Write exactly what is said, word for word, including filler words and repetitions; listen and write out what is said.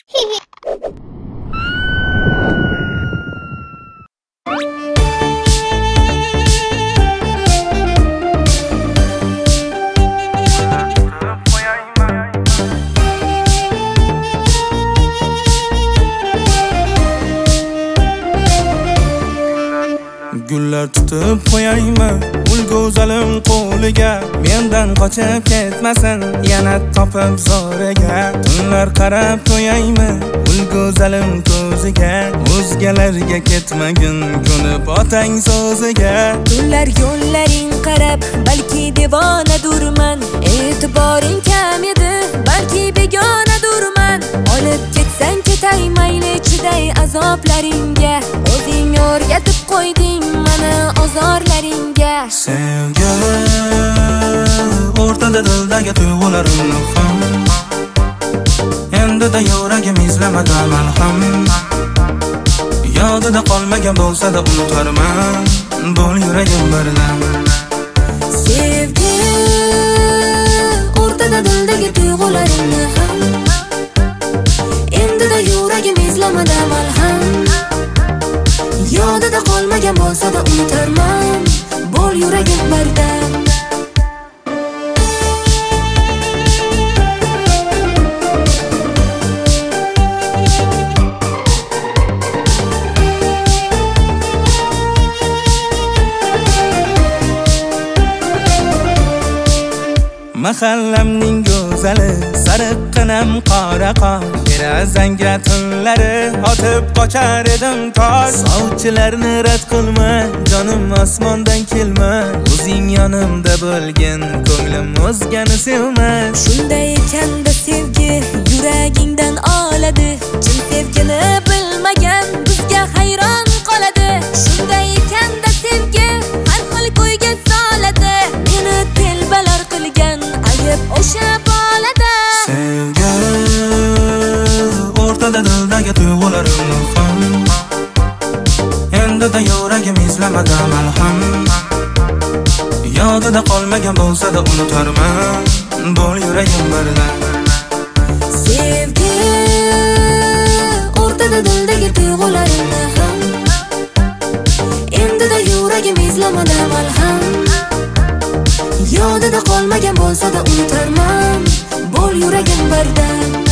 Gullar tutib qo'yaymi ul go'zalim qo'liga, mendan qochib ketmasin yana topib zo'riga. Tunlar qarab qo'yaymi ul go'zalim ko'ziga, o'zgalarga ketmagin ko'nib otang so'ziga. Tunlar yo'llaring qarab balki devonadurman, e'tiboring kam edi balki begonadurman. Olib ketsang ketay mayli chiday azoblaringga, o'zing o'rgatib qo'yding mana ozorlaringga. Sevgi o'rtada dildagi tuyg'ularimni ham, endi-da yuragim izlamada malham. Yodida qolmagan bo'lsa-da unutarman, bo'l yuragim birdan. Sevgi o'rtada dildagi tuyg'ularimni ham, endi-da yuragim izlamada malham. Yodida qolmagan bo'lsa-da unutarman, bo'l yuragim birdan. Mahallamning go'zali sariqqinam qora qor, derazangga tunlari otib qochar edim tor. Sovchilarni rad qilma, jonim osmondan kelma, o'zing yonimda bo'lgin, ko'nglim o'zgani sevmas. Shunday ekanda sevgi yuragingdan oladi, chin sevgini bilmagan bizga hayron qoladi. Shunday ekanda sevgi har xil ko'yga soladi, meni telbalar qilgan ayib o'sha bolada. Sevgi o'rtada dildagi tuyg'ularimni ham, endi-da yuragim izlamada malham. Yodida qolmagan bo'lsa-da unutarman, bo'l yuragim birdan. Sevgi o'rtada dildagi tuyg'ularimni ham, endi-da yuragim izlamada malham. Yodida qolmagan bo'lsa-da unutarman, bo'l yuragim birdan.